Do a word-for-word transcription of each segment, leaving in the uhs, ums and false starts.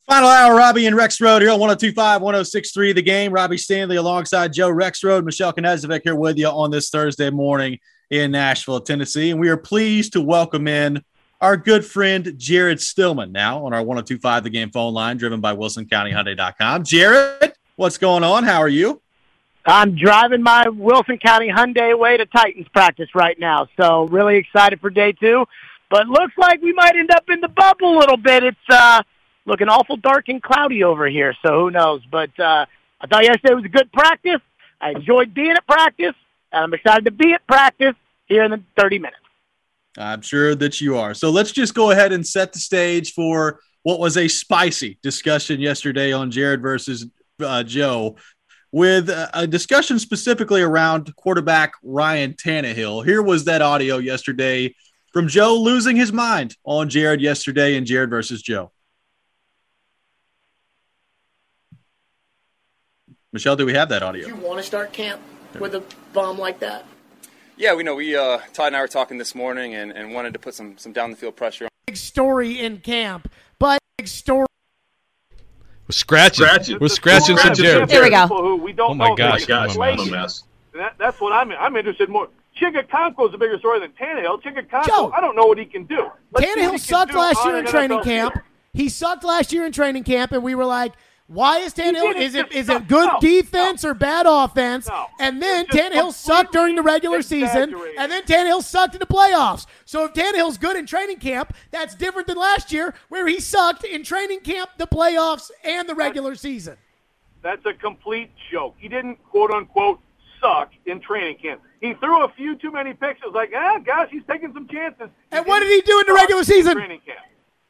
Final hour, Robbie and Rex Road here on one oh two point five, one oh six point three The Game. Robbie Stanley alongside Joe Rexrode, Michelle Knezovic here with you on this Thursday morning in Nashville, Tennessee. And we are pleased to welcome in our good friend Jared Stillman now on our one oh two point five The Game phone line, driven by Wilson County Hyundai dot com. Jared, what's going on? How are you? I'm driving my Wilson County Hyundai way to Titans practice right now, so really excited for day two. But looks like we might end up in the bubble a little bit. It's uh, looking awful dark and cloudy over here, so who knows. But uh, I thought yesterday was a good practice. I enjoyed being at practice, and I'm excited to be at practice here in the thirty minutes. I'm sure that you are. So let's just go ahead and set the stage for what was a spicy discussion yesterday on Jared versus uh, Joe, with a discussion specifically around quarterback Ryan Tannehill. Here was that audio yesterday from Joe losing his mind on Jared yesterday in Jared versus Joe. Michelle, do we have that audio? Do you want to start camp with a bomb like that? Yeah, we know. We uh, Todd and I were talking this morning and, and wanted to put some some down the field pressure on. Big story in camp, but big story. We're scratching. Scratching. We're scratching some Jared. Here we go. Who we don't Oh my know gosh, if gosh, they're what a mess. That, that's what I'm. I'm interested more. Chigga is a bigger story than Tannehill. Chigga Joe, I don't know what he can do. Let's see what he Tannehill can sucked do last on year in an training N F L camp. field. He sucked last year in training camp, and we were like, why is Tannehill? didn't Is it just is suck. it good No, defense no. or bad offense? No. And then It's just Tannehill sucked during the regular completely season, exaggerated. and then Tannehill sucked in the playoffs. So if Tannehill's good in training camp, that's different than last year where he sucked in training camp, the playoffs, and the regular season. That's a complete joke. He didn't, quote unquote, suck in training camp. He threw a few too many picks. It was like, ah, gosh, he's taking some chances. And He what did didn't he do in the suck regular season? Training camp.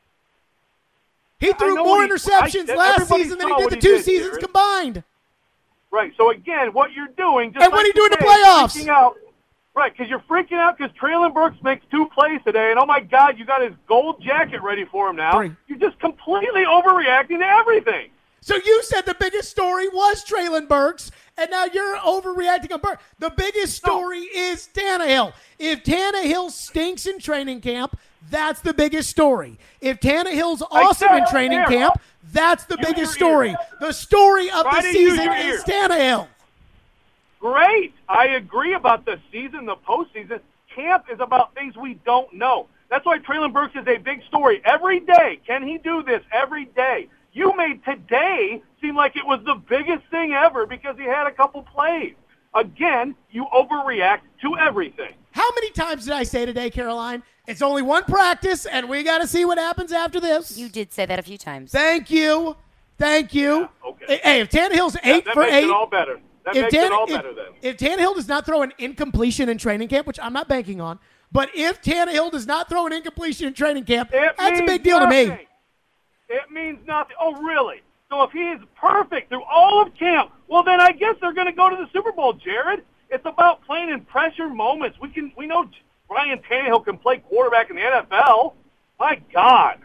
He threw know more what he- interceptions I- last everybody season than saw he did what the he two did, seasons Jared. combined. Right. So again, what you're doing, just And what like did he do in the today, playoffs? freaking out. Right, because you're freaking out because Traylon Burks makes two plays today, and oh my God, you got his gold jacket ready for him now. Three. You're just completely overreacting to everything. So you said the biggest story was Traylon Burks, and now you're overreacting on Burks. The biggest story is Tannehill. If Tannehill stinks in training camp, that's the biggest story. If Tannehill's awesome in said training ear. camp, that's the Use biggest your story. ear. The story of Try the to use season your is ear. Tannehill. Great. I agree about the season, the postseason. Camp is about things we don't know. That's why Traylon Burks is a big story. Every day, can he do this every day? You made today seem like it was the biggest thing ever because he had a couple plays. Again, you overreact to everything. How many times did I say today, Caroline? It's only one practice, and we got to see what happens after this. You did say that a few times. Thank you. Thank you. Yeah, okay. Hey, if Tannehill's eight that for makes eight. it all better. That If, makes Tan- it all if- better then. if Tannehill does not throw an incompletion in training camp, which I'm not banking on, but if Tannehill does not throw an incompletion in training camp, It that's a means big deal nothing. to me. It means nothing. Oh, really? So if he is perfect through all of camp, well, then I guess they're going to go to the Super Bowl, Jared. It's about playing in pressure moments. We can, we know Ryan Tannehill can play quarterback in the N F L. My God.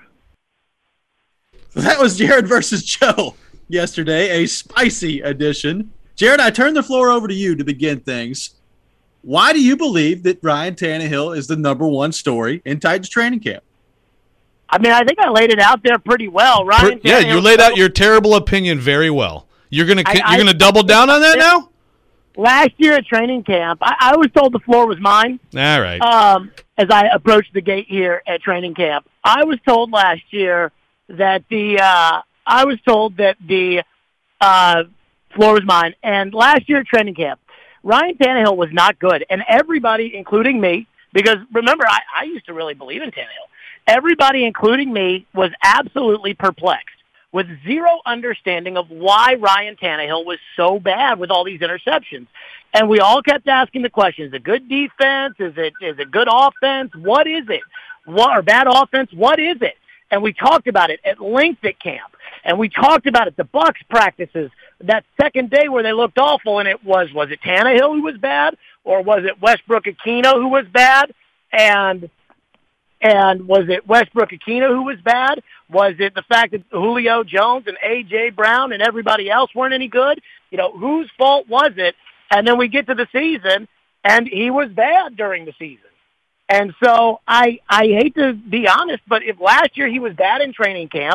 That was Jared versus Joe yesterday, a spicy edition. Jared, I turn the floor over to you to begin things. Why do you believe that Ryan Tannehill is the number one story in Titans training camp? I mean, I think I laid it out there pretty well. Ryan Yeah, you Tannehill- laid out your terrible opinion very well. You're gonna I- you're I- gonna double down on that now? Last year at training camp, I, I was told the floor was mine. All right. Um, as I approached the gate here at training camp, I was told last year that the uh, I was told that the uh, floor was mine. And last year at training camp, Ryan Tannehill was not good, and everybody, including me, because remember, I, I used to really believe in Tannehill. Everybody, including me, was absolutely perplexed with zero understanding of why Ryan Tannehill was so bad with all these interceptions. And we all kept asking the question, is it good defense? Is it is it good offense? What is it? What, or bad offense? What is it? And we talked about it at length at camp. And we talked about it, the Bucs practices, that second day where they looked awful, and it was, was it Tannehill who was bad? Or was it Westbrook Aquino who was bad? And And was it Westbrook Aquino who was bad? Was it the fact that Julio Jones and A J. Brown and everybody else weren't any good? You know, whose fault was it? And then we get to the season, and he was bad during the season. And so I I hate to be honest, but if last year he was bad in training camp,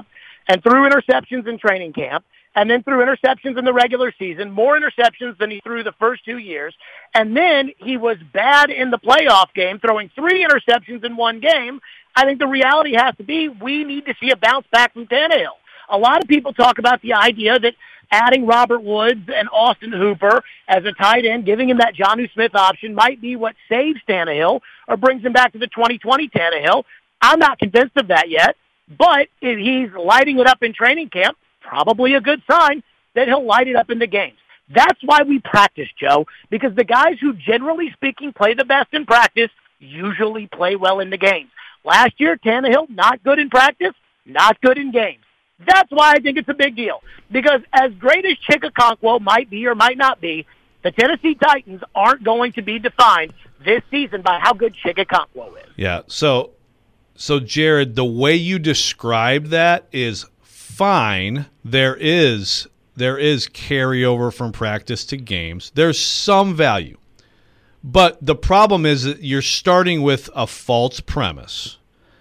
and threw interceptions in training camp, and then threw interceptions in the regular season, more interceptions than he threw the first two years, and then he was bad in the playoff game, throwing three interceptions in one game, I think the reality has to be we need to see a bounce back from Tannehill. A lot of people talk about the idea that adding Robert Woods and Austin Hooper as a tight end, giving him that Jonnu Smith option might be what saves Tannehill or brings him back to the twenty twenty Tannehill. I'm not convinced of that yet, but if he's lighting it up in training camp, probably a good sign that he'll light it up in the games. That's why we practice, Joe, because the guys who, generally speaking, play the best in practice usually play well in the games. Last year, Tannehill, not good in practice, not good in games. That's why I think it's a big deal, because as great as Chig might be or might not be, the Tennessee Titans aren't going to be defined this season by how good Chig is. Yeah, so, so Jared, the way you described that is fine. There is there is carryover from practice to games. There's some value. But the problem is that you're starting with a false premise.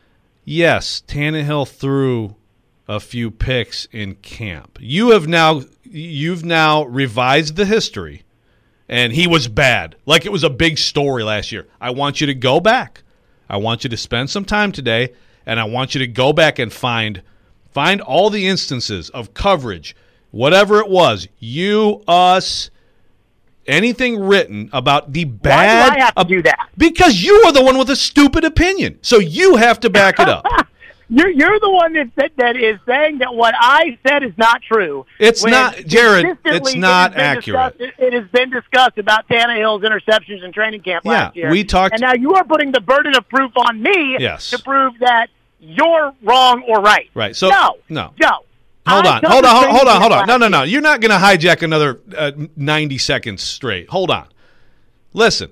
Yes, Tannehill threw a few picks in camp. You have now you've now revised the history, and he was bad. Like it was a big story last year. I want you to go back. I want you to spend some time today, and I want you to go back and find find all the instances of coverage, whatever it was, you, us, anything written about the bad. Why do I have to do that? Because you are the one with a stupid opinion. So you have to back it up. You're you're the one that, that that is saying that what I said is not true. It's not, Jared. It's not it accurate. It has been discussed about Tannehill's interceptions in training camp yeah, last year. we talked. And now you are putting the burden of proof on me yes. to prove that you're wrong or right. Right. So no, no, Joe. Hold on, hold on, hold on, hold on. No, no, no. You're not going to hijack another uh, ninety seconds straight. Hold on. Listen,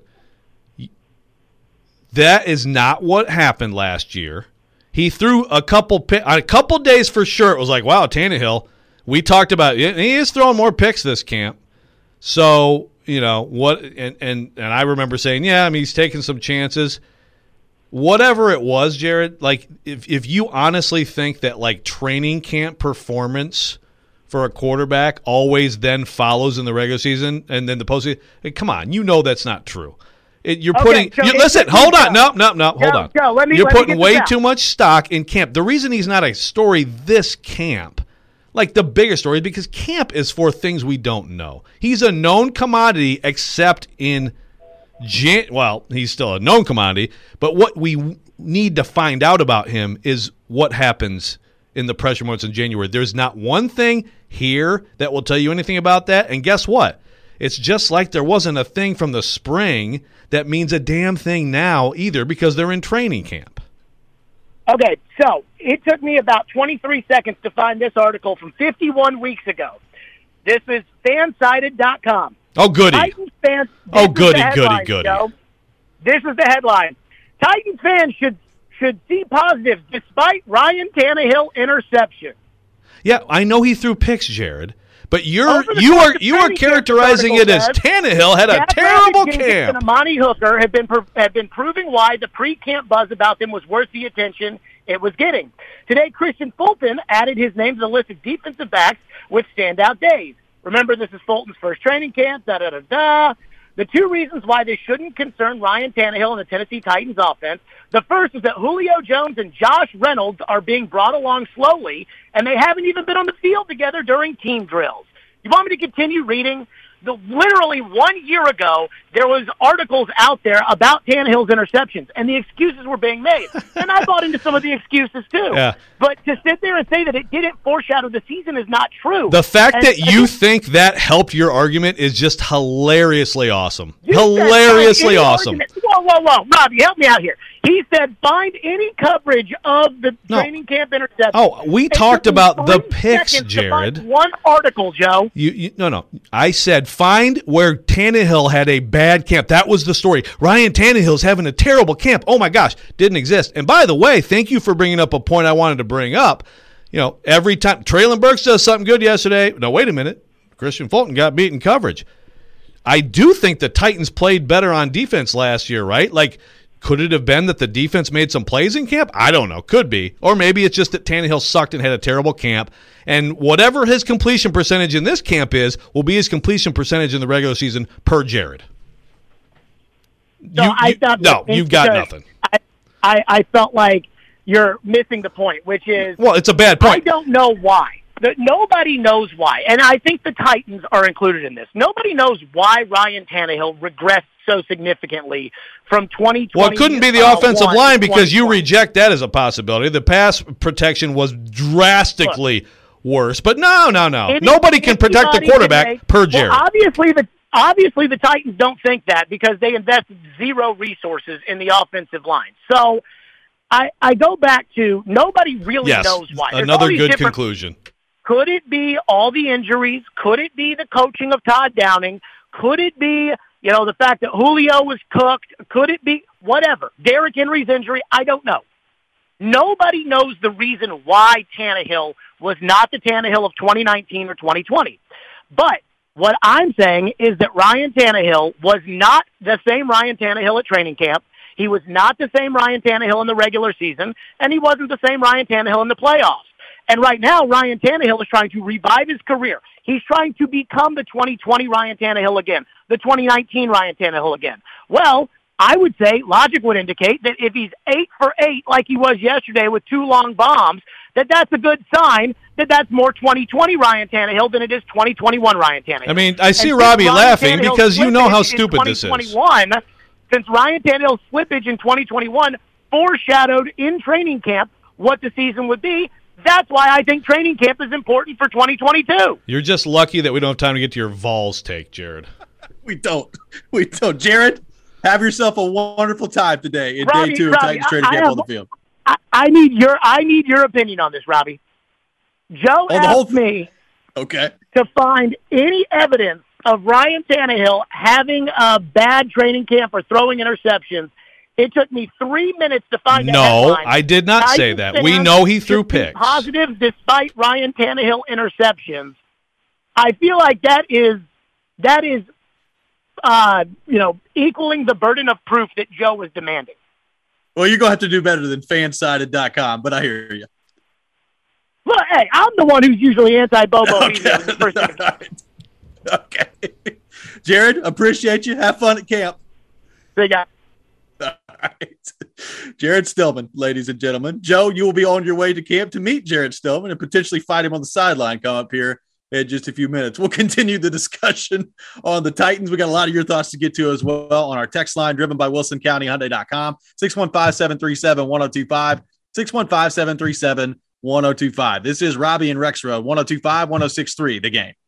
that is not what happened last year. He threw a couple pi- on a couple days for sure. It was like, wow, Tannehill. We talked about it. He is throwing more picks this camp. So you know what? And and and I remember saying, yeah, I mean, he's taking some chances. Whatever it was, Jared, like if if you honestly think that like training camp performance for a quarterback always then follows in the regular season and then the postseason, hey, come on, you know that's not true. It, you're okay, putting. so You, listen, hold on, no, no, no, hold Joe, on. Joe, let me, you're let me putting get way this too much stock in camp. The reason he's not a story this camp, like the bigger story, is because camp is for things we don't know. He's a known commodity, except in. Jan- well, he's still a known commodity, but what we w- need to find out about him is what happens in the pressure months in January. There's not one thing here that will tell you anything about that, and guess what? It's just like there wasn't a thing from the spring that means a damn thing now either because they're in training camp. Okay, so it took me about twenty-three seconds to find this article from fifty-one weeks ago. This is fansided dot com. Oh, goody. Titans fans, oh, goody, goody, goody. Joe. This is the headline. Titans fans should should see positives despite Ryan Tannehill interception. Yeah, I know he threw picks, Jared, but you're you are you are characterizing it as Tannehill had a terrible camp. And Amani Hooker have been have been proving why the pre-camp buzz about them was worth the attention it was getting. Today, Christian Fulton added his name to the list of defensive backs with standout days. Remember, this is Fulton's first training camp, da-da-da-da. The two reasons why this shouldn't concern Ryan Tannehill and the Tennessee Titans offense, the first is that Julio Jones and Josh Reynolds are being brought along slowly, and they haven't even been on the field together during team drills. You want me to continue reading? The, literally one year ago, there was articles out there about Tannehill's interceptions, and the excuses were being made. And I bought into some of the excuses, too. Yeah. But to sit there and say that it didn't foreshadow the season is not true. The fact and, that and you this, think that helped your argument is just hilariously awesome. Hilariously awesome. Argument. Whoa, whoa, whoa. Robbie, help me out here. He said find any coverage of the no. training camp interception. Oh, we it talked about the picks, Jared. Jared. One article, Joe. You, you, no, no. I said find where Tannehill had a bad camp. That was the story. Ryan Tannehill's having a terrible camp. Oh, my gosh. Didn't exist. And by the way, thank you for bringing up a point I wanted to bring up. You know, every time Traylon Burks does something good yesterday. No, wait a minute. Christian Fulton got beat in coverage. I do think the Titans played better on defense last year, right? Like, Could it have been that the defense made some plays in camp? I don't know. Could be. Or maybe it's just that Tannehill sucked and had a terrible camp. And whatever his completion percentage in this camp is, will be his completion percentage in the regular season per Jared. So you, I you, thought no, you've got nothing. I, I, I felt like you're missing the point, which is well, it's a bad point. I don't know why. The, nobody knows why, and I think the Titans are included in this. Nobody knows why Ryan Tannehill regressed so significantly from twenty twenty. Well, it couldn't be the uh, offensive line because you reject that as a possibility. The pass protection was drastically Look, worse. But no, no, no. Any, Nobody can protect the quarterback today, per Jared. Well, obviously, the obviously the Titans don't think that because they invested zero resources in the offensive line. So I, I go back to nobody really yes, knows why. There's another good conclusion. Could it be all the injuries? Could it be the coaching of Todd Downing? Could it be, you know, the fact that Julio was cooked? Could it be whatever? Derrick Henry's injury? I don't know. Nobody knows the reason why Tannehill was not the Tannehill of twenty nineteen or twenty twenty. But what I'm saying is that Ryan Tannehill was not the same Ryan Tannehill at training camp. He was not the same Ryan Tannehill in the regular season, and he wasn't the same Ryan Tannehill in the playoffs. And right now, Ryan Tannehill is trying to revive his career. He's trying to become the twenty twenty Ryan Tannehill again, the twenty nineteen Ryan Tannehill again. Well, I would say logic would indicate that if he's eight for eight like he was yesterday with two long bombs, that that's a good sign that that's more twenty twenty Ryan Tannehill than it is twenty twenty-one Ryan Tannehill. I mean, I see Robbie laughing because you know how stupid this is. Since Ryan Tannehill's slippage in twenty twenty-one foreshadowed in training camp what the season would be, that's why I think training camp is important for twenty twenty-two. You're just lucky that we don't have time to get to your Vols take, Jared. We don't. We don't. Jared, have yourself a wonderful time today in Robbie, day two Robbie, of Titans training camp have, on the field. I, I need your I need your opinion on this, Robbie. Joe on asked the whole th- me okay. to find any evidence of Ryan Tannehill having a bad training camp or throwing interceptions. It took me three minutes to find that No, headline. I did not say that. We know he threw picks. Positive despite Ryan Tannehill interceptions. I feel like that is that is uh, you know, equaling the burden of proof that Joe was demanding. Well, you're going to have to do better than fansided dot com, but I hear you. Well, hey, I'm the one who's usually anti-Bobo. Okay. Okay. Jared, appreciate you. Have fun at camp. Big guy. All right. Jared Stillman, ladies and gentlemen. Joe, you will be on your way to camp to meet Jared Stillman and potentially fight him on the sideline come up here in just a few minutes. We'll continue the discussion on the Titans. We got a lot of your thoughts to get to as well on our text line driven by Wilson County Hyundai dot com, six one five, seven three seven, one oh two five, six one five, seven three seven, one oh two five. This is Robbie and Rex Road, one oh two five, one oh six three, The Game.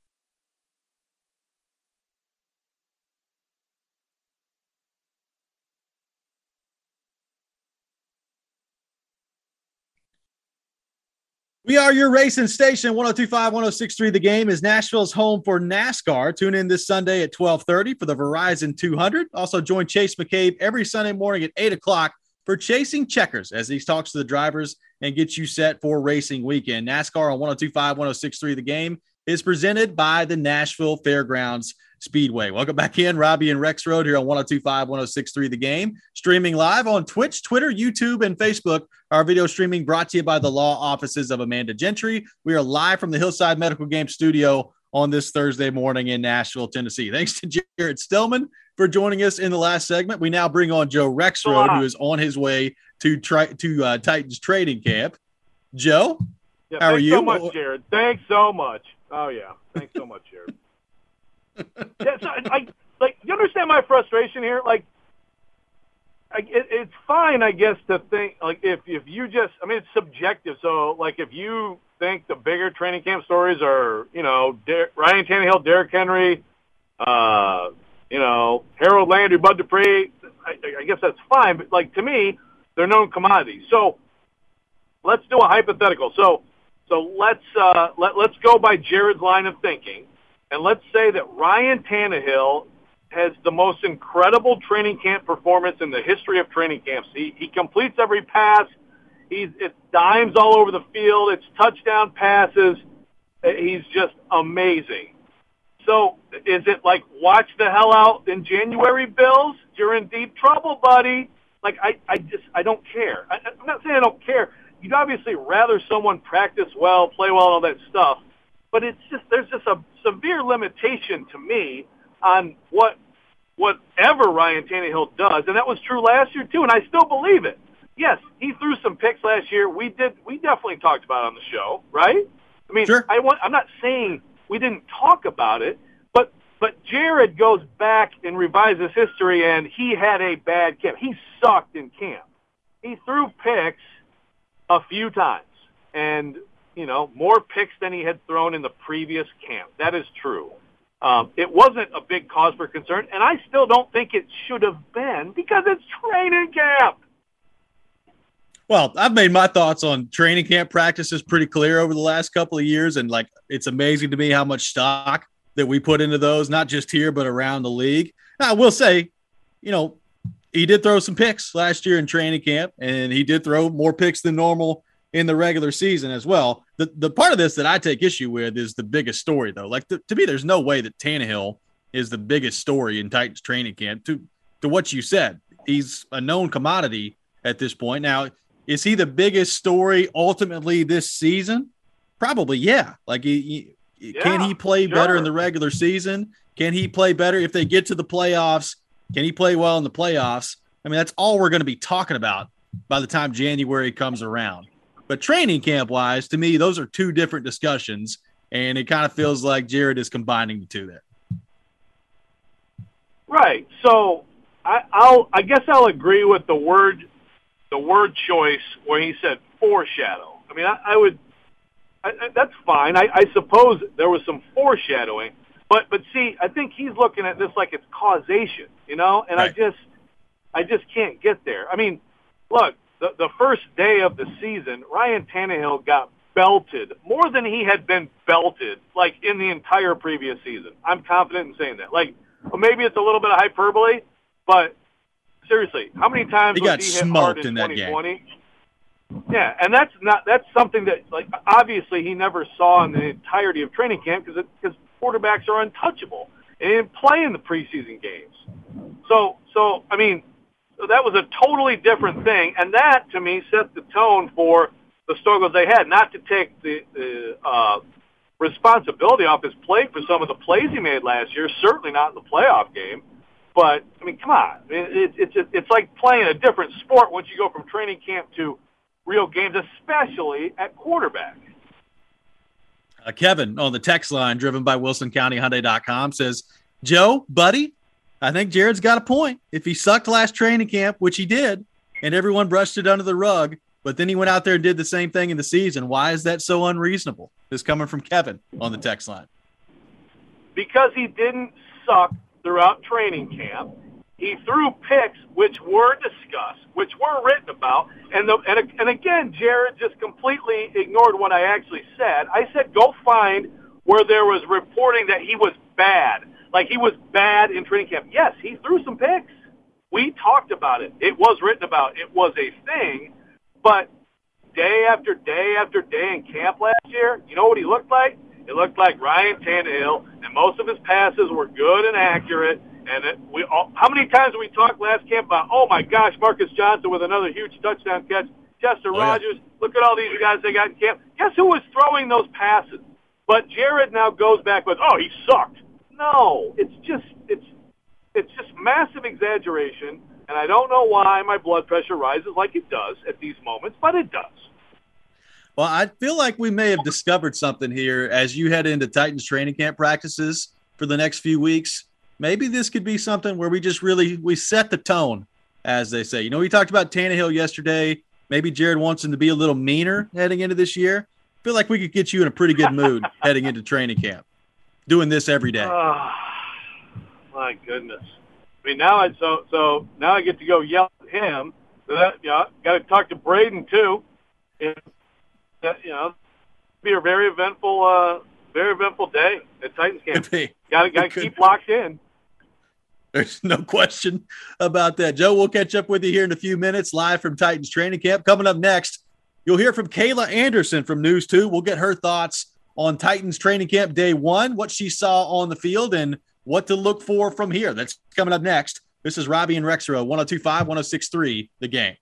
We are your racing station. one oh two five, one oh six three. The Game is Nashville's home for NASCAR. Tune in this Sunday at twelve thirty for the Verizon two hundred. Also join Chase McCabe every Sunday morning at eight o'clock for Chasing Checkers as he talks to the drivers and gets you set for racing weekend. NASCAR on one oh two five, one oh six three. The Game is presented by the Nashville Fairgrounds Speedway. Welcome back in, Robbie and Rex Road here on one oh two five, one oh six three. The Game, streaming live on Twitch, Twitter, YouTube, and Facebook. Our video streaming brought to you by the law offices of Amanda Gentry. We are live from the Hillside Medical Game Studio on this Thursday morning in Nashville, Tennessee. Thanks to Jared Stillman for joining us in the last segment. We now bring on Joe Rexrode, who is on his way to try to uh, Titans training camp. Joe, yeah, how are you? Thanks so much, Jared. Thanks so much. Oh yeah, thanks so much, Jared. yeah, so, I, like you understand my frustration here. Like, I, it, it's fine, I guess, to think like if if you just, I mean, it's subjective. So like if you think the bigger training camp stories are, you know, Der- Ryan Tannehill, Derrick Henry, uh, you know, Harold Landry, Bud Dupree, I, I guess that's fine. But like to me, they're known commodities. So let's do a hypothetical. So so let's uh, let let's go by Jared's line of thinking. And let's say that Ryan Tannehill has the most incredible training camp performance in the history of training camps. He, he completes every pass. He's it's dimes all over the field. It's touchdown passes. He's just amazing. So is it like watch the hell out in January, Bills? You're in deep trouble, buddy. Like, I, I just, I don't care. I, I'm not saying I don't care. You'd obviously rather someone practice well, play well, all that stuff. But it's just, there's just a severe limitation to me on what, whatever Ryan Tannehill does. And that was true last year, too, and I still believe it. Yes, he threw some picks last year. We did, we definitely talked about it on the show, right? I mean, sure. I want, I'm not saying we didn't talk about it, but but Jared goes back and revises history, and he had a bad camp. He sucked in camp. He threw picks a few times, and, you know, more picks than he had thrown in the previous camp. That is true. Um, it wasn't a big cause for concern, and I still don't think it should have been because it's training camp. Well, I've made my thoughts on training camp practices pretty clear over the last couple of years, and like it's amazing to me how much stock that we put into those, not just here but around the league. Now, I will say, you know, he did throw some picks last year in training camp, and he did throw more picks than normal in the regular season as well. The the part of this that I take issue with is the biggest story, though. Like the, to me, there's no way that Tannehill is the biggest story in Titans training camp. To to what you said, he's a known commodity at this point. Now, is he the biggest story ultimately this season? Probably, yeah. Like, he, he, yeah, can he play sure. better in the regular season? Can he play better if they get to the playoffs? Can he play well in the playoffs? I mean, that's all we're going to be talking about by the time January comes around. But training camp-wise, to me, those are two different discussions, and it kind of feels like Jared is combining the two there. Right. So I, I'll, I guess I'll agree with the word the word choice where he said foreshadow. I mean, I, I would I, I, that's fine. I, I suppose there was some foreshadowing, but but see, I think he's looking at this like it's causation, you know, and right. I just I just can't get there. I mean, look, the the first day of the season, Ryan Tannehill got belted more than he had been belted like in the entire previous season. I'm confident in saying that. Like, well, maybe it's a little bit of hyperbole, but seriously, how many times he got was he hit hard in, in that twenty twenty? Game. Yeah, and that's not that's something that like obviously he never saw in the entirety of training camp because because quarterbacks are untouchable and he didn't play in the preseason games. So so I mean, so that was a totally different thing, and that to me set the tone for the struggles they had. Not to take the, the uh, responsibility off his plate for some of the plays he made last year. Certainly not in the playoff game. But, I mean, come on. I mean, it, it's it's like playing a different sport once you go from training camp to real games, especially at quarterback. Uh, Kevin on the text line, driven by Wilson County Hyundai dot com, says, Joe, buddy, I think Jared's got a point. If he sucked last training camp, which he did, and everyone brushed it under the rug, but then he went out there and did the same thing in the season, why is that so unreasonable? This is coming from Kevin on the text line. Because he didn't suck throughout training camp. He threw picks which were discussed, which were written about, and the, and, and again, Jared just completely ignored what I actually said. I said go find where there was reporting that he was bad, like he was bad in training camp. Yes, he threw some picks. We talked about it. It was written about. It was a thing, but day after day after day in camp last year, you know what he looked like? It looked like Ryan Tannehill, and most of his passes were good and accurate. And it, we all, how many times did we talk last camp about, oh, my gosh, Marcus Johnson with another huge touchdown catch, Chester oh, Rogers, yeah. Look at all these guys they got in camp. Guess who was throwing those passes? But Jared now goes back with, oh, he sucked. No, it's just it's it's just massive exaggeration, and I don't know why my blood pressure rises like it does at these moments, but it does. Well, I feel like we may have discovered something here as you head into Titans training camp practices for the next few weeks. Maybe this could be something where we just really we set the tone, as they say. You know, we talked about Tannehill yesterday. Maybe Jared wants him to be a little meaner heading into this year. I feel like we could get you in a pretty good mood heading into training camp, doing this every day. Oh, my goodness. I mean, now I so so now I get to go yell at him. So that, you know, got to talk to Braden too. And, that, you know, be a very eventful, uh, very eventful day at Titans camp. Got to got to keep locked in. There's no question about that. Joe, we'll catch up with you here in a few minutes, live from Titans training camp. Coming up next, you'll hear from Kayla Anderson from News two. We'll get her thoughts on Titans training camp day one, what she saw on the field, and what to look for from here. That's coming up next This is Robbie and Rexroad, one oh two point five, one oh six point three, The Game.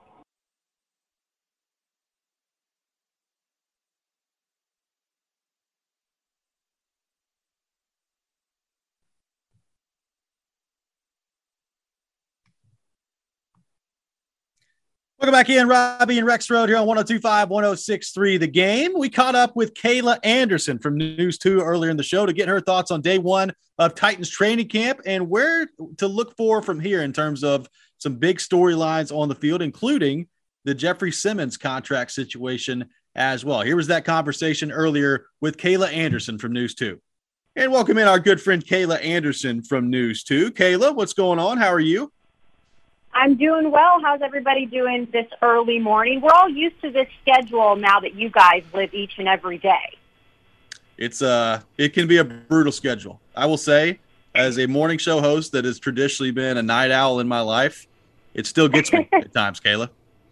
Welcome back in, Robbie and Rexroad here on one oh two point five, one oh six point three, The Game. We caught up with Kayla Anderson from News two earlier in the show to get her thoughts on day one of Titans training camp and where to look for from here in terms of some big storylines on the field, including the Jeffrey Simmons contract situation as well. Here was that conversation earlier with Kayla Anderson from News two. And welcome in our good friend Kayla Anderson from News two. Kayla, what's going on? How are you? I'm doing well. How's everybody doing this early morning? We're all used to this schedule now that you guys live each and every day. It's uh, it can be a brutal schedule. I will say, as a morning show host that has traditionally been a night owl in my life, it still gets me at times, Kayla.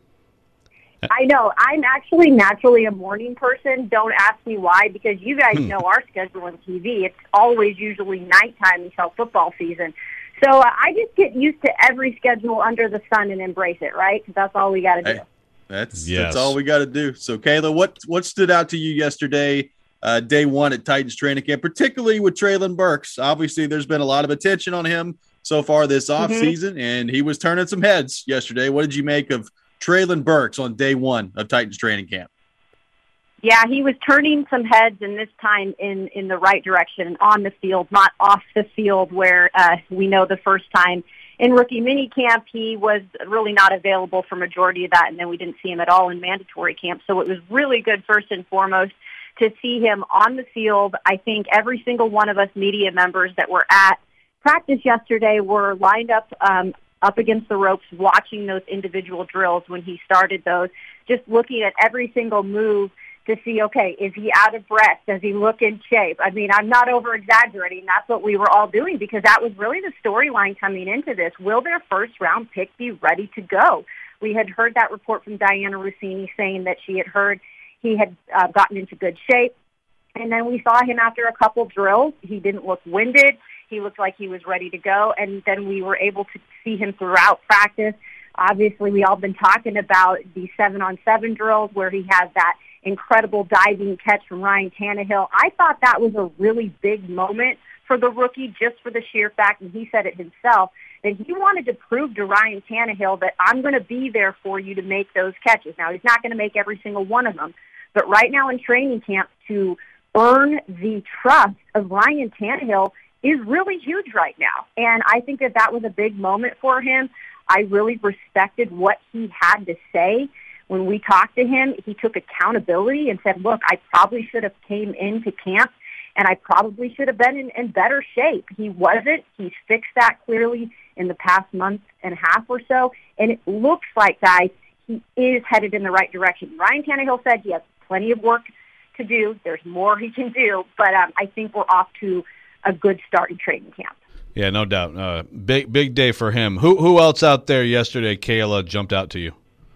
I know. I'm actually naturally a morning person. Don't ask me why, because you guys know our schedule on T V. It's always usually nighttime until football season. So uh, I just get used to every schedule under the sun and embrace it, right? Because that's all we got to do. Hey, that's yes. that's all we got to do. So, Kayla, what what stood out to you yesterday, uh, day one at Titans training camp, particularly with Treylon Burks? Obviously, there's been a lot of attention on him so far this offseason, mm-hmm. and he was turning some heads yesterday. What did you make of Treylon Burks on day one of Titans training camp? Yeah, he was turning some heads, and this time in, in the right direction, on the field, not off the field, where uh, we know the first time in rookie minicamp he was really not available for majority of that, and then we didn't see him at all in mandatory camp. So it was really good, first and foremost, to see him on the field. I think every single one of us media members that were at practice yesterday were lined up um, up against the ropes, watching those individual drills when he started those, just looking at every single move to see, okay, is he out of breath? Does he look in shape? I mean, I'm not over-exaggerating. That's what we were all doing because that was really the storyline coming into this. Will their first-round pick be ready to go? We had heard that report from Diana Rossini saying that she had heard he had uh, gotten into good shape. And then we saw him after a couple drills. He didn't look winded. He looked like he was ready to go. And then we were able to see him throughout practice. Obviously, we all been talking about the seven-on-seven drills where he has that incredible diving catch from Ryan Tannehill. I thought that was a really big moment for the rookie just for the sheer fact, and he said it himself, that he wanted to prove to Ryan Tannehill that I'm going to be there for you to make those catches. Now, he's not going to make every single one of them, but right now in training camp, to earn the trust of Ryan Tannehill is really huge right now. And I think that that was a big moment for him. I really respected what he had to say. When we talked to him, he took accountability and said, look, I probably should have came into camp and I probably should have been in, in better shape. He wasn't. He's fixed that clearly in the past month and a half or so. And it looks like, guys, he is headed in the right direction. Ryan Tannehill said he has plenty of work to do. There's more he can do. But um, I think we're off to a good start in training camp. Yeah, no doubt. Uh, big big day for him. Who who else out there yesterday, Kayla, jumped out to you?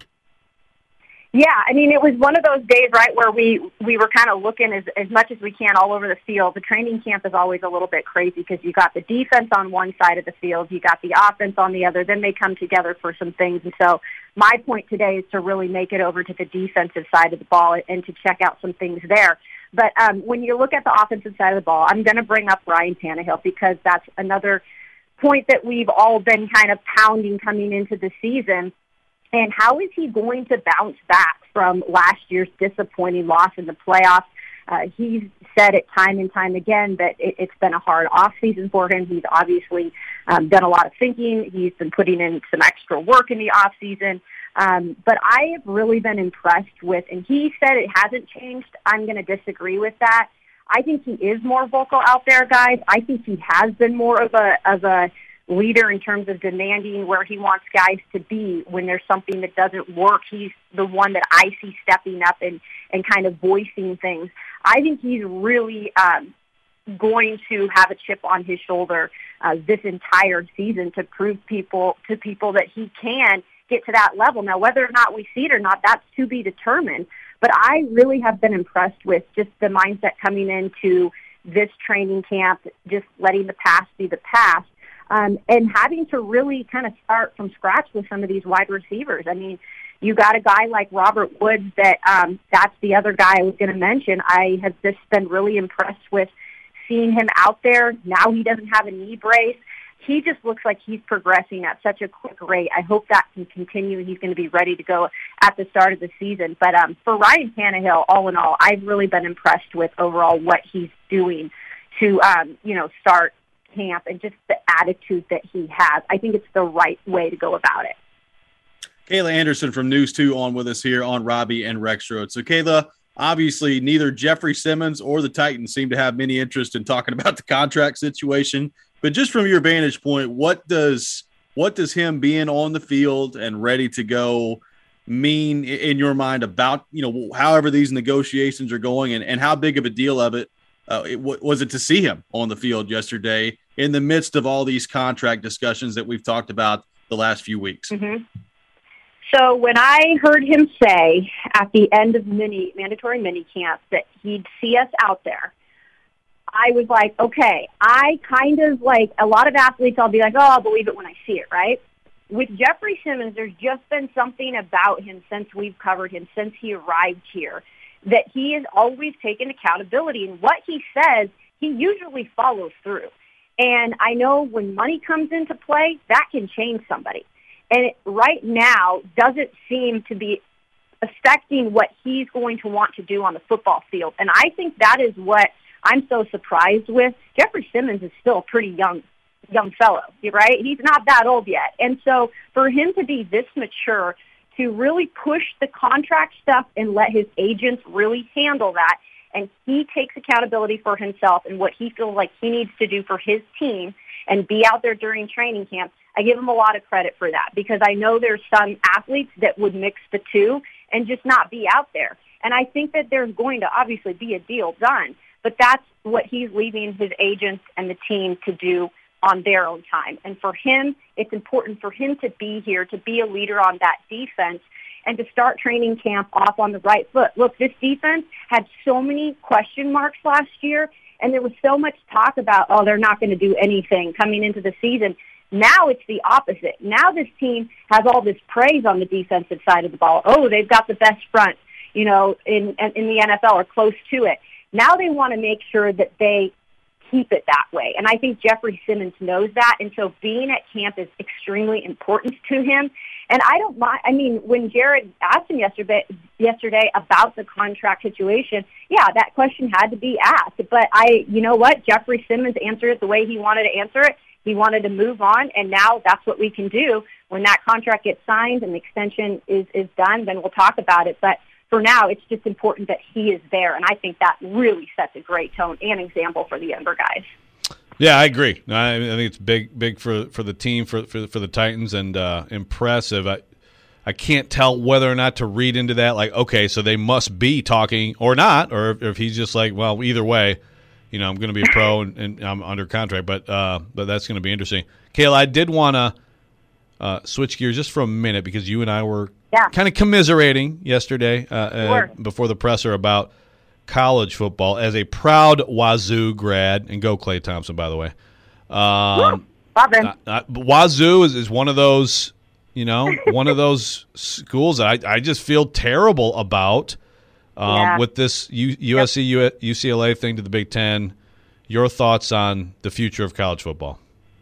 Yeah, I mean, it was one of those days, right, where we, we were kind of looking as, as much as we can all over the field. The training camp is always a little bit crazy because you got the defense on one side of the field, you got the offense on the other, then they come together for some things. And so my point today is to really make it over to the defensive side of the ball and to check out some things there. But um, when you look at the offensive side of the ball, I'm going to bring up Ryan Tannehill because that's another point that we've all been kind of pounding coming into the season. And how is he going to bounce back from last year's disappointing loss in the playoffs? Uh, he's said it time and time again that it, it's been a hard offseason for him. He's obviously um, done a lot of thinking. He's been putting in some extra work in the offseason. Um, but I have really been impressed with, and he said it hasn't changed. I'm going to disagree with that. I think he is more vocal out there, guys. I think he has been more of a of a leader in terms of demanding where he wants guys to be when there's something that doesn't work. He's the one that I see stepping up and, and kind of voicing things. I think he's really um, going to have a chip on his shoulder uh, this entire season to prove people to people that he can get to that level. Now, whether or not we see it or not, that's to be determined. But I really have been impressed with just the mindset coming into this training camp, just letting the past be the past. um, and having to really kind of start from scratch with some of these wide receivers. I mean, you got a guy like Robert Woods that um, that's the other guy I was going to mention. I have just been really impressed with seeing him out there. Now he doesn't have a knee brace. He just looks like he's progressing at such a quick rate. I hope that can continue. He's going to be ready to go at the start of the season. But um, for Ryan Tannehill, all in all, I've really been impressed with overall what he's doing to, um, you know, start camp and just the attitude that he has. I think it's the right way to go about it. Kayla Anderson from News two on with us here on Robbie and Rexroad. So, Kayla, obviously neither Jeffrey Simmons or the Titans seem to have many interest in talking about the contract situation. But just from your vantage point, what does what does him being on the field and ready to go mean in your mind about, you know, however these negotiations are going, and, and how big of a deal of it, uh, it was it to see him on the field yesterday in the midst of all these contract discussions that we've talked about the last few weeks? Mm-hmm. So when I heard him say at the end of mini mandatory mini camp that he'd see us out there, I was like, okay, I kind of like a lot of athletes, I'll be like, oh, I'll believe it when I see it, right? With Jeffrey Simmons, there's just been something about him since we've covered him, since he arrived here, that he has always taken accountability. And what he says, he usually follows through. And I know when money comes into play, that can change somebody. And it, right now, doesn't seem to be affecting what he's going to want to do on the football field. And I think that is what I'm so surprised with. Jeffrey Simmons is still a pretty young young fellow, right? He's not that old yet. And so for him to be this mature, to really push the contract stuff and let his agents really handle that, and he takes accountability for himself and what he feels like he needs to do for his team and be out there during training camp, I give him a lot of credit for that, because I know there's some athletes that would mix the two and just not be out there. And I think that there's going to obviously be a deal done, but that's what he's leaving his agents and the team to do on their own time. And for him, it's important for him to be here, to be a leader on that defense, and to start training camp off on the right foot. Look, this defense had so many question marks last year, and there was so much talk about, oh, they're not going to do anything coming into the season. Now it's the opposite. Now this team has all this praise on the defensive side of the ball. Oh, they've got the best front, you know, in in the N F L or close to it. Now they want to make sure that they keep it that way. And I think Jeffrey Simmons knows that. And so being at camp is extremely important to him. And I don't mind. I mean, when Jared asked him yesterday, yesterday about the contract situation, yeah, that question had to be asked. But I, you know what? Jeffrey Simmons answered it the way he wanted to answer it. He wanted to move on, and now that's what we can do. When that contract gets signed and the extension is, is done, then we'll talk about it. But for now, it's just important that he is there, and I think that really sets a great tone and example for the younger guys. Yeah, I agree. I, I think it's big, big for for the team, for for, for the Titans, and uh, impressive. I I can't tell whether or not to read into that. Like, okay, so they must be talking or not, or if, if he's just like, well, either way, you know, I'm going to be a pro and, and I'm under contract. But uh, but that's going to be interesting. Kayla, I did want to uh, switch gears just for a minute, because you and I were yeah. kind of commiserating yesterday uh, sure. uh, before the presser about college football. As a proud Wazoo grad, and go Klay Thompson, by the way. Um, Love him. uh, uh, Wazoo is, is one of those, you know, one of those schools that I, I just feel terrible about um, yeah. with this U, USC, U, U C L A thing to the Big Ten. Your thoughts on the future of college football?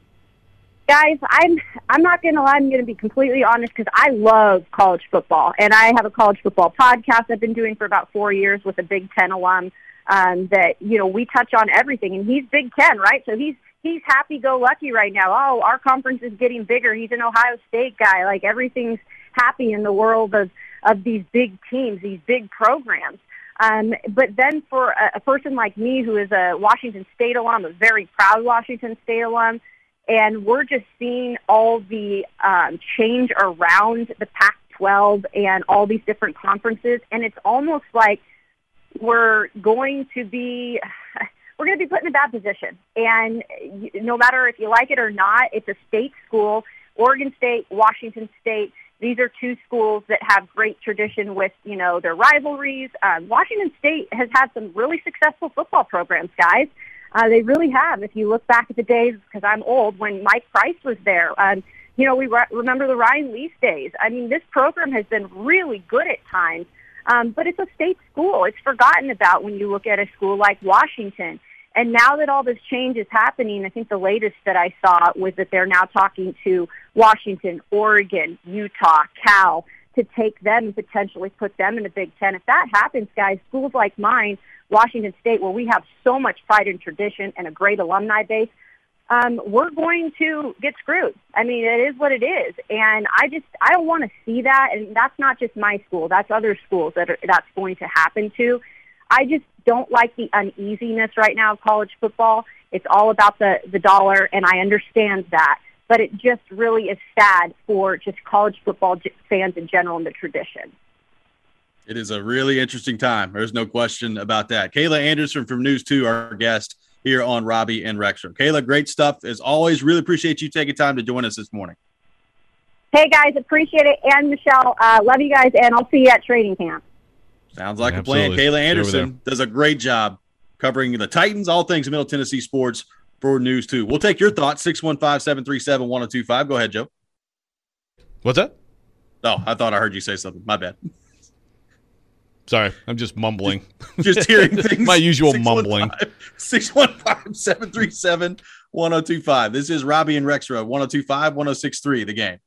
Guys, I'm I'm not going to lie. I'm going to be completely honest, because I love college football, and I have a college football podcast I've been doing for about four years with a Big Ten alum. Um, that you know we touch on everything, and he's Big Ten, right? So he's he's happy-go-lucky right now. Oh, our conference is getting bigger. He's an Ohio State guy. Like, everything's happy in the world of of these big teams, these big programs. Um, but then for a, a person like me, who is a Washington State alum, a very proud Washington State alum, and we're just seeing all the um, change around the Pac twelve and all these different conferences, and it's almost like we're going to be we're going to be put in a bad position. And no matter if you like it or not, it's a state school. Oregon State, Washington State, these are two schools that have great tradition with, you know, their rivalries. Um, Washington State has had some really successful football programs, guys. Uh, they really have. If you look back at the days, because I'm old, when Mike Price was there, um, you know, we re- remember the Ryan Leaf days. I mean, this program has been really good at times, um, but it's a state school. It's forgotten about when you look at a school like Washington. And now that all this change is happening, I think the latest that I saw was that they're now talking to Washington, Oregon, Utah, Cal, to take them and potentially put them in the Big Ten. If that happens, guys, schools like mine, Washington State, where we have so much pride and tradition and a great alumni base, um, we're going to get screwed. I mean, it is what it is. And I just, I don't want to see that. And that's not just my school. That's other schools that are, that's going to happen to. I just don't like the uneasiness right now of college football. It's all about the, the dollar, and I understand that. But it just really is sad for just college football fans in general and the tradition. It is a really interesting time. There's no question about that. Kayla Anderson from News two, our guest here on Robbie and Rexstrom. Kayla, great stuff. As always, really appreciate you taking time to join us this morning. Hey, guys, appreciate it. And, Michelle, uh, love you guys, and I'll see you at training camp. Sounds like Absolutely. a plan. Kayla Anderson does a great job covering the Titans, all things Middle Tennessee sports for News two. We'll take your thoughts, six one five, seven three seven, one oh two five. Go ahead, Joe. What's that? Oh, I thought I heard you say something. My bad. Sorry, I'm just mumbling. Just hearing things. My usual mumbling. six one five, seven three seven, one oh two five. This is Robbie and Rexstrom, one oh two five, one oh six three, The Game.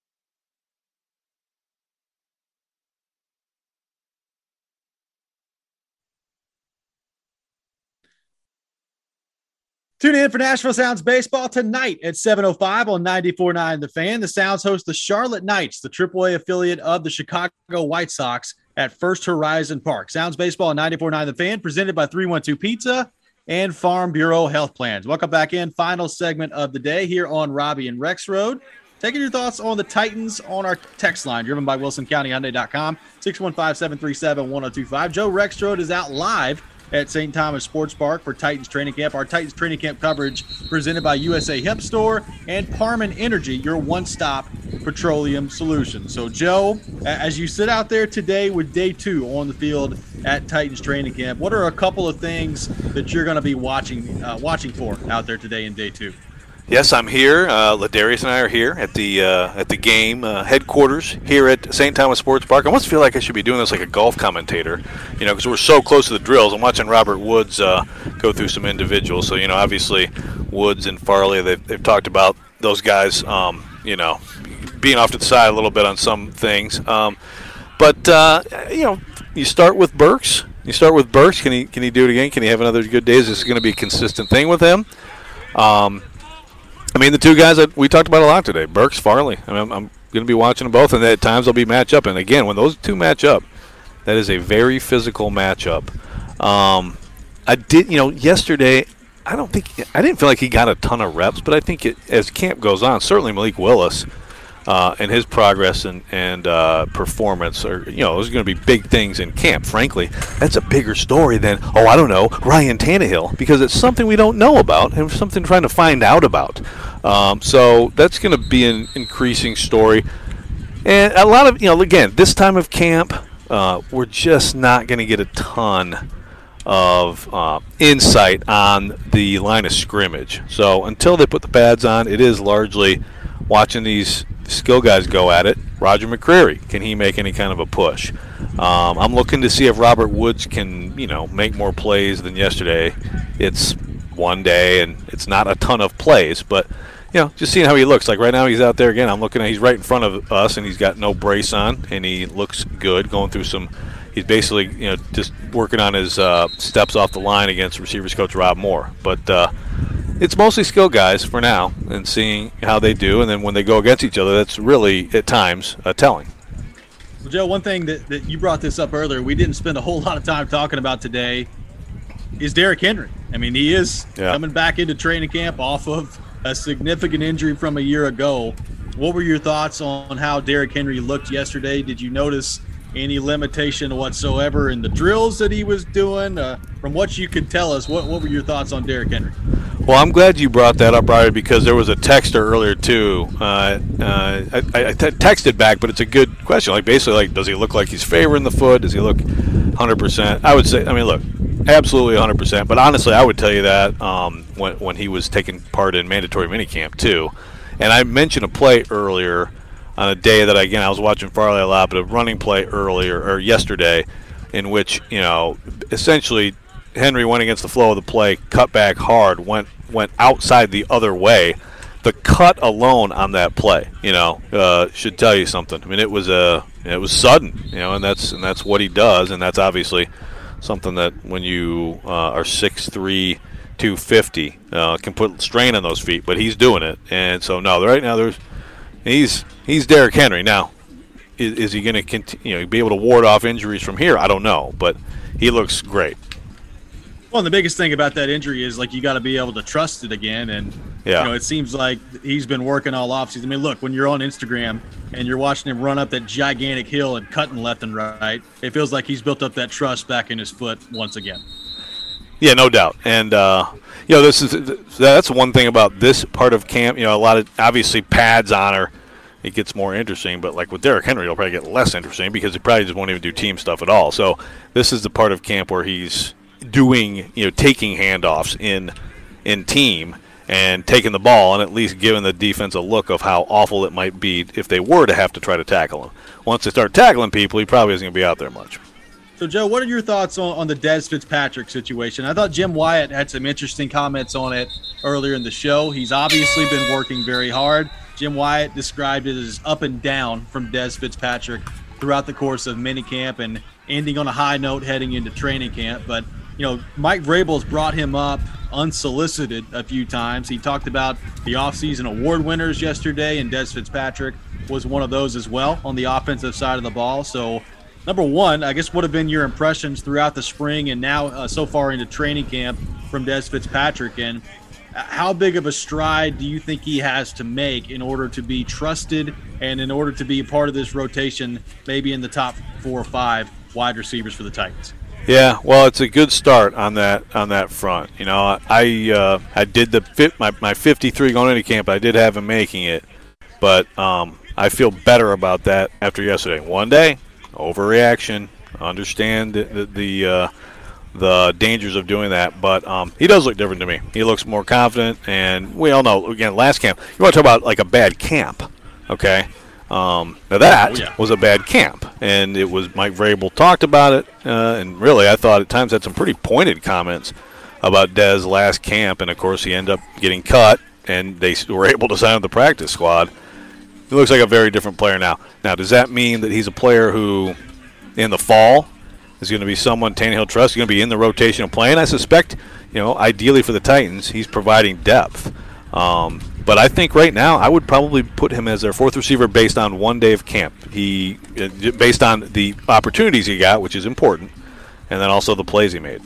Tune in for Nashville Sounds Baseball tonight at seven oh five on ninety-four point nine The Fan. The Sounds host the Charlotte Knights, the triple A affiliate of the Chicago White Sox, at First Horizon Park. Sounds Baseball on ninety-four point nine The Fan, presented by three one two Pizza and Farm Bureau Health Plans. Welcome back in. Final segment of the day here on Robbie and Rex Road. Taking your thoughts on the Titans on our text line, driven by Wilson County Hyundai dot com, six one five, seven three seven, one oh two five. Joe Rexrode is out live at Saint Thomas Sports Park for Titans training camp. Our Titans training camp coverage presented by U S A Hemp Store and Parman Energy, your one-stop petroleum solution. So, Joe, as you sit out there today with day two on the field at Titans training camp, what are a couple of things that you're going to be watching uh, watching for out there today in day two? Yes, I'm here. Uh, Ladarius and I are here at the uh, at the game uh, headquarters here at Saint Thomas Sports Park. I almost feel like I should be doing this like a golf commentator, you know, because we're so close to the drills. I'm watching Robert Woods uh, go through some individuals. So, you know, obviously Woods and Farley, they've, they've talked about those guys, um, you know, being off to the side a little bit on some things. Um, but, uh, you know, you start with Burks. You start with Burks. Can he, can he do it again? Can he have another good day? Is this going to be a consistent thing with him? Um I mean, the two guys that we talked about a lot today, Burks, Farley. I mean, I'm, I'm going to be watching them both, and at times they'll be match up. And again, when those two match up, that is a very physical matchup. Um, I did, you know, yesterday, I don't think, I didn't feel like he got a ton of reps, but I think it, as camp goes on, certainly Malik Willis uh, and his progress and, and uh, performance are, you know, those are going to be big things in camp. Frankly, that's a bigger story than, oh, I don't know, Ryan Tannehill, because it's something we don't know about and something trying to find out about. Um, so that's going to be an increasing story. And a lot of, you know, again, this time of camp, uh, we're just not going to get a ton of uh, insight on the line of scrimmage. So until they put the pads on, it is largely watching these skill guys go at it. Roger McCreary, can he make any kind of a push? Um, I'm looking to see if Robert Woods can, you know, make more plays than yesterday. It's one day and it's not a ton of plays, but you know, just seeing how he looks. Like right now, he's out there again. I'm looking at, he's right in front of us, and he's got no brace on, and he looks good. Going through some, he's basically, you know, just working on his uh, steps off the line against receivers coach Rob Moore. But uh, it's mostly skill guys for now, and seeing how they do, and then when they go against each other, that's really at times uh, telling. Well, Joe, one thing that, that you brought this up earlier, we didn't spend a whole lot of time talking about today, is Derrick Henry. I mean, he is yeah. coming back into training camp off of a significant injury from a year ago. What were your thoughts on how Derrick Henry looked yesterday? Did you notice any limitation whatsoever in the drills that he was doing? Uh, from what you could tell us, what, what were your thoughts on Derrick Henry? Well, I'm glad you brought that up, Ryder, because there was a texter earlier, too. Uh, uh, I, I t- texted back, but it's a good question. Like, basically, like, does he look like he's favoring the foot? Does he look one hundred percent? I would say, I mean, look, absolutely one hundred percent. But honestly, I would tell you that um, when when he was taking part in mandatory minicamp too. And I mentioned a play earlier on a day that, again, I was watching Farley a lot, but a running play earlier or yesterday in which, you know, essentially Henry went against the flow of the play, cut back hard, went went outside the other way. The cut alone on that play, you know, uh, should tell you something. I mean, it was a it was sudden, you know, and that's and that's what he does, and that's obviously something that when you uh, are six three, two fifty, uh, can put strain on those feet. But he's doing it, and so no, right now there's he's he's Derrick Henry. Now, is, is he going to continue, you know, be able to ward off injuries from here? I don't know, but he looks great. Well, and the biggest thing about that injury is, like, you got to be able to trust it again. And, yeah. you know, it seems like he's been working all offseason. I mean, look, when you're on Instagram and you're watching him run up that gigantic hill and cutting left and right, it feels like he's built up that trust back in his foot once again. Yeah, no doubt. And, uh, you know, this is that's one thing about this part of camp. You know, a lot of, obviously, pads on her, it gets more interesting. But, like, with Derrick Henry, it'll probably get less interesting because he probably just won't even do team stuff at all. So this is the part of camp where he's doing, you know, taking handoffs in in team and taking the ball and at least giving the defense a look of how awful it might be if they were to have to try to tackle him. Once they start tackling people, he probably isn't going to be out there much. So, Joe, what are your thoughts on, on the Dez Fitzpatrick situation? I thought Jim Wyatt had some interesting comments on it earlier in the show. He's obviously been working very hard. Jim Wyatt described it as up and down from Dez Fitzpatrick throughout the course of minicamp and ending on a high note heading into training camp. But you know, Mike Vrabel's brought him up unsolicited a few times. He talked about the offseason award winners yesterday, and Dez Fitzpatrick was one of those as well on the offensive side of the ball. So, number one, I guess what have been your impressions throughout the spring and now uh, so far into training camp from Dez Fitzpatrick, and how big of a stride do you think he has to make in order to be trusted and in order to be a part of this rotation, maybe in the top four or five wide receivers for the Titans? Yeah, well, it's a good start on that on that front. You know, I uh, I did the fit my, my fifty-three going into camp. I did have him making it, but um, I feel better about that after yesterday. One day, overreaction. Understand the the the, uh, the dangers of doing that, but um, he does look different to me. He looks more confident, and we all know, again, last camp. You want to talk about like a bad camp, okay? Um, now that oh, yeah. was a bad camp, and it was Mike Vrabel talked about it, uh, and really I thought at times had some pretty pointed comments about Dez last camp, and of course he ended up getting cut, and they were able to sign him to the practice squad. He looks like a very different player now. Now, does that mean that he's a player who, in the fall, is going to be someone Tannehill trusts, going to be in the rotation and playing? I suspect, you know, ideally for the Titans, he's providing depth. Um, But I think right now I would probably put him as their fourth receiver based on one day of camp. He, based on the opportunities he got, which is important, and then also the plays he made.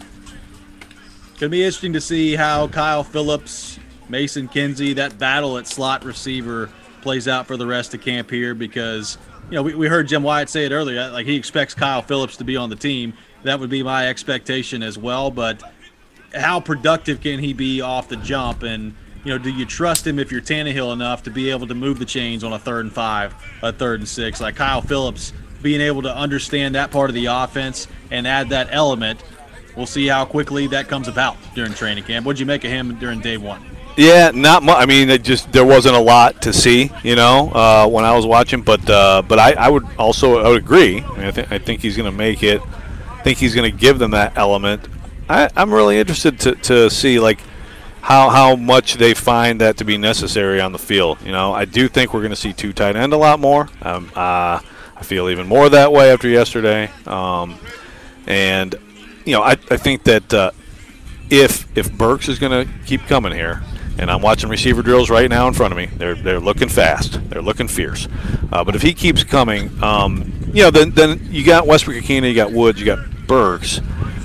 It's going to be interesting to see how Kyle Phillips, Mason Kinsey, that battle at slot receiver plays out for the rest of camp here because, you know, we, we heard Jim Wyatt say it earlier, like he expects Kyle Phillips to be on the team. That would be my expectation as well, but how productive can he be off the jump? And you know, do you trust him if you're Tannehill enough to be able to move the chains on a third and five, a third and six? Like Kyle Phillips being able to understand that part of the offense and add that element, we'll see how quickly that comes about during training camp. What'd you make of him during day one? Yeah, not much. I mean, it just there wasn't a lot to see, you know, uh, when I was watching. But uh, but I, I would also I would agree. I, mean, I, th- I think he's going to make it. I think he's going to give them that element. I, I'm really interested to, to see, like, How how much they find that to be necessary on the field. You know, I do think we're going to see two tight end a lot more. Um, uh, I feel even more that way after yesterday. Um, and, you know, I, I think that uh, if if Burks is going to keep coming here, and I'm watching receiver drills right now in front of me, they're they're looking fast, they're looking fierce. Uh, but if he keeps coming, um, you know, then then you got Westbrook-Ikhine, you got Woods, you got Burks.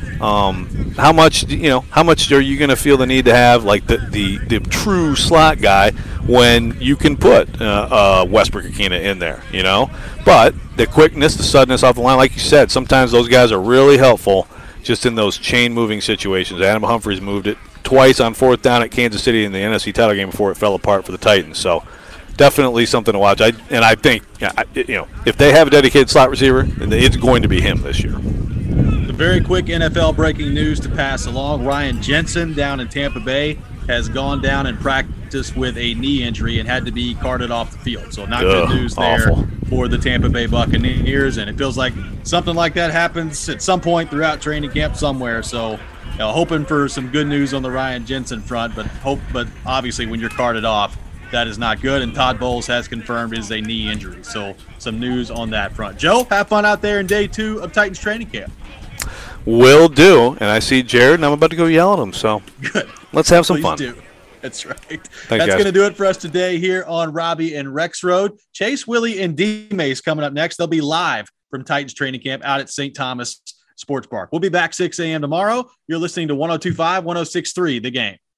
Um, how much, you know, how much are you going to feel the need to have, like, the, the, the true slot guy when you can put uh, uh, Westbrook-Ikhine in there, you know? But the quickness, the suddenness off the line, like you said, sometimes those guys are really helpful just in those chain-moving situations. Adam Humphries moved it twice on fourth down at Kansas City in the N F C title game before it fell apart for the Titans. So definitely something to watch. I, and I think, you know, if they have a dedicated slot receiver, it's going to be him this year. Very quick N F L breaking news to pass along. Ryan Jensen down in Tampa Bay has gone down in practice with a knee injury and had to be carted off the field. So not Ugh, good news there awful. for the Tampa Bay Buccaneers. And it feels like something like that happens at some point throughout training camp somewhere. So you know, hoping for some good news on the Ryan Jensen front, but hope, but obviously when you're carted off, that is not good. And Todd Bowles has confirmed it is a knee injury. So some news on that front. Joe, have fun out there in day two of Titans training camp. Will do. And I see Jared, and I'm about to go yell at him. So Good. let's have some Please fun. do. That's right. Thanks, That's guys. going to do it for us today here on Robbie and Rex Road. Chase, Willie, and D-Mace coming up next. They'll be live from Titans training camp out at Saint Thomas Sports Park. We'll be back six a.m. tomorrow. You're listening to one oh two point five, one oh six point three The Game.